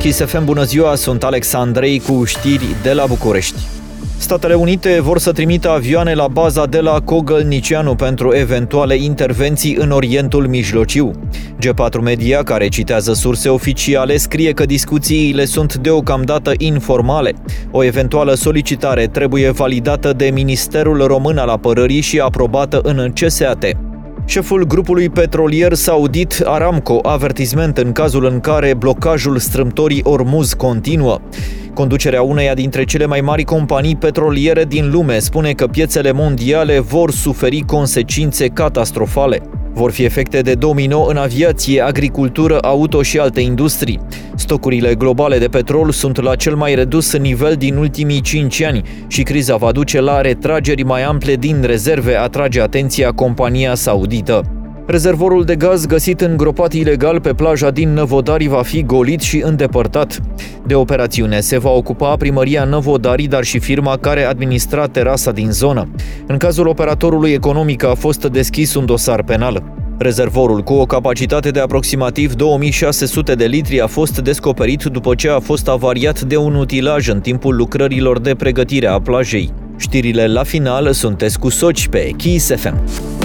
Kiss FM, bună ziua, sunt Alex Andrei cu știri de la București. Statele Unite vor să trimită avioane la baza de la Cogălnicianu pentru eventuale intervenții în Orientul Mijlociu. G4 Media, care citează surse oficiale, scrie că discuțiile sunt deocamdată informale. O eventuală solicitare trebuie validată de Ministerul Român al Apărării și aprobată în CSAT. Șeful grupului petrolier saudit Aramco, avertisment în cazul în care blocajul strâmtorii Ormuz continuă. Conducerea uneia dintre cele mai mari companii petroliere din lume spune că piețele mondiale vor suferi consecințe catastrofale. Vor fi efecte de domino în aviație, agricultură, auto și alte industrii. Stocurile globale de petrol sunt la cel mai redus nivel din ultimii 5 ani și criza va duce la retrageri mai ample din rezerve, atrage atenția compania saudită. Rezervorul de gaz găsit îngropat ilegal pe plaja din Năvodari va fi golit și îndepărtat. De operațiune se va ocupa primăria Năvodari, dar și firma care administra terasa din zonă. În cazul operatorului economic a fost deschis un dosar penal. Rezervorul, cu o capacitate de aproximativ 2600 de litri, a fost descoperit după ce a fost avariat de un utilaj în timpul lucrărilor de pregătire a plajei. Știrile la final, sunteți cu Soci pe Kiss FM.